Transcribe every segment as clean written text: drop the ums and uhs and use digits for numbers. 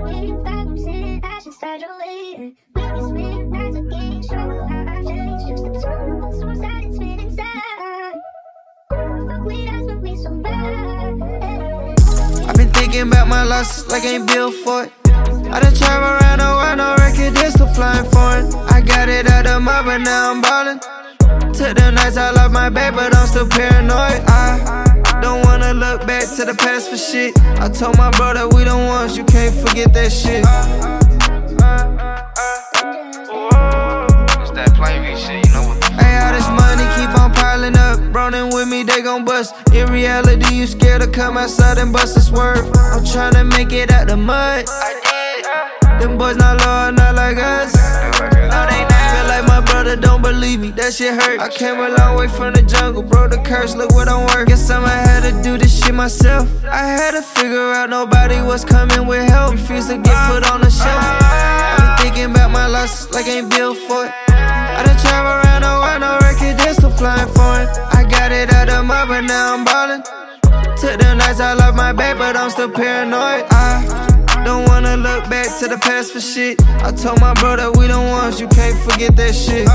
I've been thinking about my losses like I ain't built for it. I done travel around the world, no record, they still flying foreign. I got it out the mud, but now I'm ballin'. Took the nights I love my babe, but I'm still paranoid. I don't wanna look back to the past for shit. I told my brother we the ones, you can't forget that shit. It's that plain V shit, you know what? Hey, all this money keep on piling up. Running with me, they gon' bust. In reality, you scared to come outside and bust a swerve. I'm tryna make it out the mud. Them boys not loyal, not like us. No, they not. Feel like my brother don't believe me, that shit hurt. I came a long way from the jungle, broke the curse, look what I'm worth. Guess I'ma had to do this shit myself. I had to figure out nobody was coming with help. Refused to get put on the shelf. I been thinking about my losses like I ain't built for it. I done travel around the world, no record, they still flying foreign. I got it out the mud, but now I'm ballin'. Took the nights I love my babe, but I'm still paranoid. I don't wanna look back to the past for shit. I told my brother we the ones, you can't forget that shit.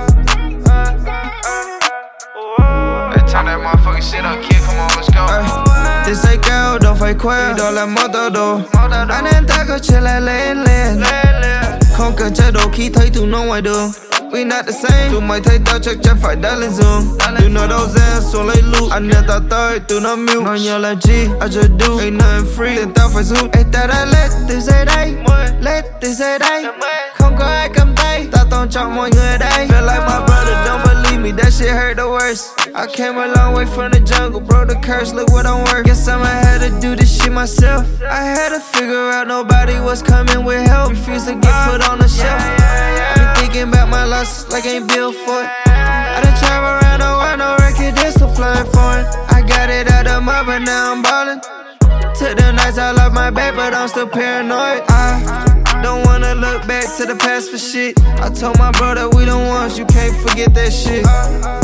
Hey, turn that motherfucking shit up, kid, come on, let's go. This ain't girl, don't fight queer, don't let mother do. Anh em ta có chơi lại lên lên. Không cần chơi đồ khi thấy tụi nó ngoài đường. We not the same, tụi mày thấy tao chắc chắn phải đá lên giường. Từ nơi đâu ra xuống lấy loot, anh em tao tới từ nó mute. Nói nhiều làm chi, I just do, ain't nothing free, tiền tao phải rút. Ê tao đã lết từ giây đây, lết từ giây đây. Không có ai cầm tay, tao tôn trọng mọi người ở đây. Feel like my brother don't believe me, that shit hurt the worst. I came a long way from the jungle, broke the curse, look what I'm worth. Guess I'ma had to do this shit myself. I had to figure out nobody was coming with help. Refused to get put on the shelf. I been thinking about my losses like I ain't built for it. I done travel around the world, no record, they still flying foreign. I got it out the mud, but now I'm ballin'. Took the nights I love my babe, but I'm still paranoid. I don't wanna look back to the past for shit. I told my brother we the ones, you can't forget that shit.